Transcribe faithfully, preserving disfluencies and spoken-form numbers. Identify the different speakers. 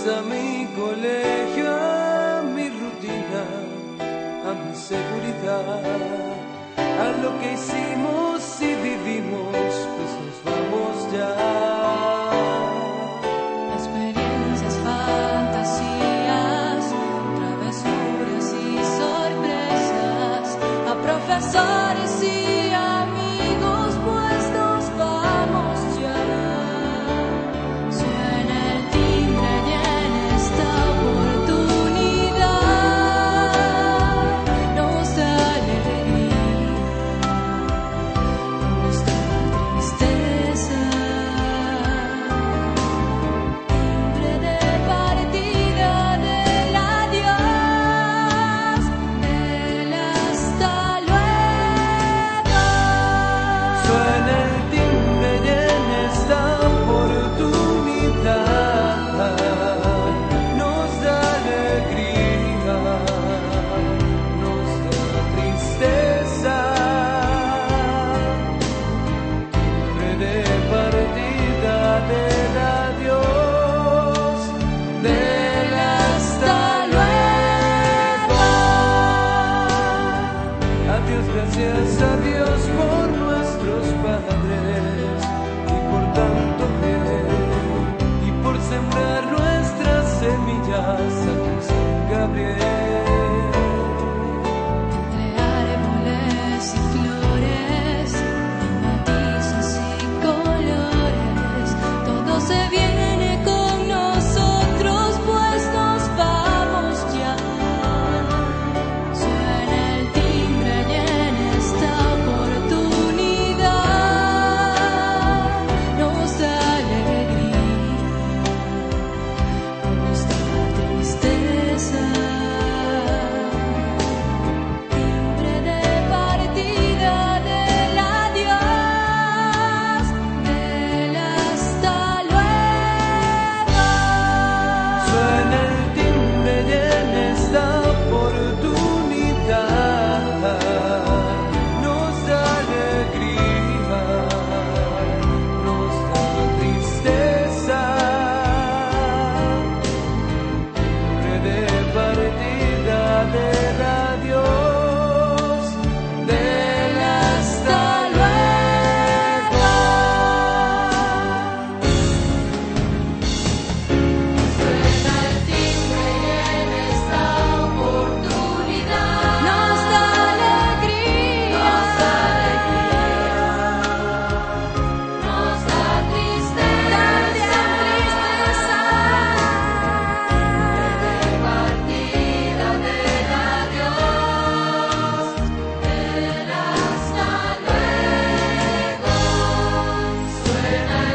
Speaker 1: a mi colegio, a mi rutina, a mi seguridad, a lo que hicimos y vivimos, pues nos vamos ya.
Speaker 2: Experiencias, fantasías, travesuras y sorpresas, a profesores y amigos, pues nos vamos ya. Suena el timbre y en esta oportunidad nos da alegría nuestra tristeza. Timbre de partida del adiós, del hasta luego.
Speaker 1: Suena el timbre y en esta oportunidad nos da alegría, nos da tristeza. Timbre de partida del adiós, del hasta luego. Adiós, gracias a Dios por nuestros padres y por tanto bien y por sembrar nuestras semillas aquí en San Gabriel.
Speaker 2: Entre árboles y flores, matizos y colores, todo se viene con nosotros, pues nos vamos ya. Suena el timbre y en esta oportunidad nos da alegría, nos da tristeza. Timbre de partida del adiós, del hasta luego.
Speaker 1: Suena el timbre y en esta oportunidad nos da alegría, nos da tristeza. Timbre de partida del adiós, del hasta luego.
Speaker 2: Suena el timbre y en esta oportunidad nos da alegría, nos da alegría, nos da tristeza, tristeza. De partida del adiós, del hasta luego. Suena